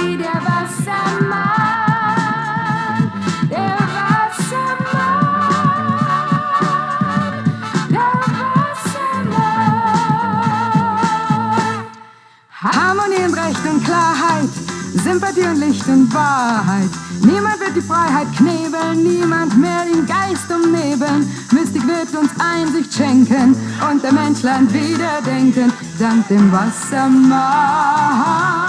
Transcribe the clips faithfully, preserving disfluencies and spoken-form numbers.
wie der Wassermann, der Wassermann, der Wassermann. Harmonie und Recht und Klarheit, Sympathie und Licht und Wahrheit. Niemand wird die Freiheit knebeln, niemand mehr den Geist umnebeln. Mystik wird uns Einsicht schenken und der Mensch lernt wieder denken, dank dem Wassermann.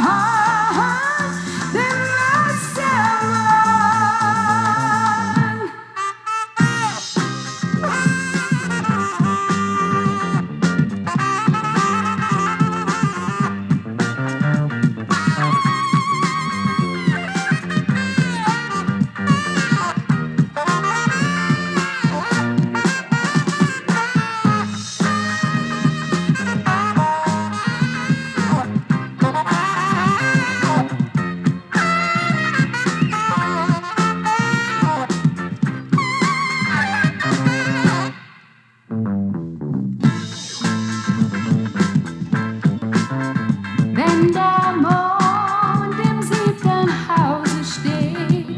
Wenn der Mond im siebten Hause steht.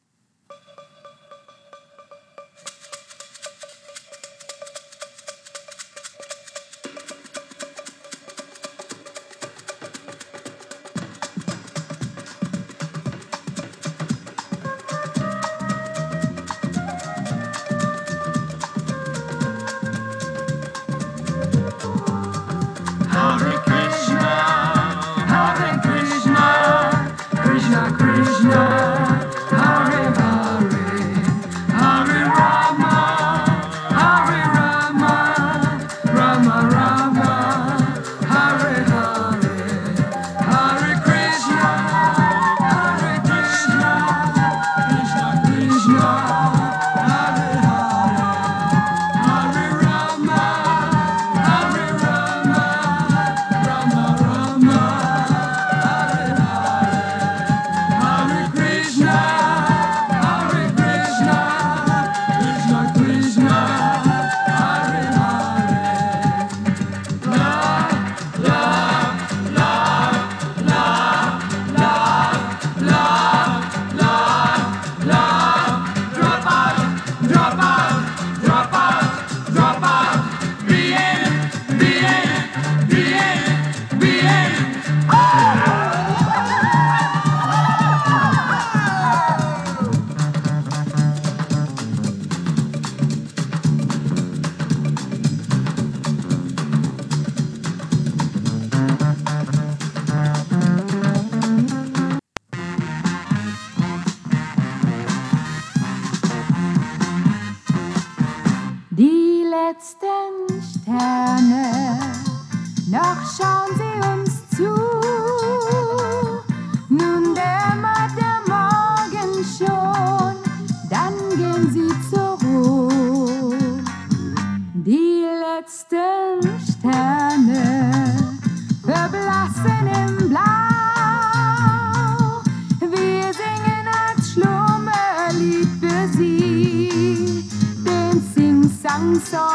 Hare Krishna, Hare Krishna, Krishna Krishna, Hare Hare, Hare Rama, Hare Rama, Rama Rama, Hare Hare, Hare Krishna, Hare Krishna, Krishna Krishna, Hare Hare, Hare Rama, Hare Rama, Rama Rama, Hare Hare, Hare Krishna, Hare Krishna, Krishna Krishna, Hare Hare. Love, love, love, love, love, love, love, love. Drop out, drop out, drop out, drop out. Be in, be in, be in, be in. Die letzten Sterne, noch schauen sie uns zu. Nun dämmert der Morgen schon, dann gehen sie zur Ruhe. Die letzten Sterne verblassen im Blau. Wir singen als Schlummerlied für sie den Sing-Sang-Song.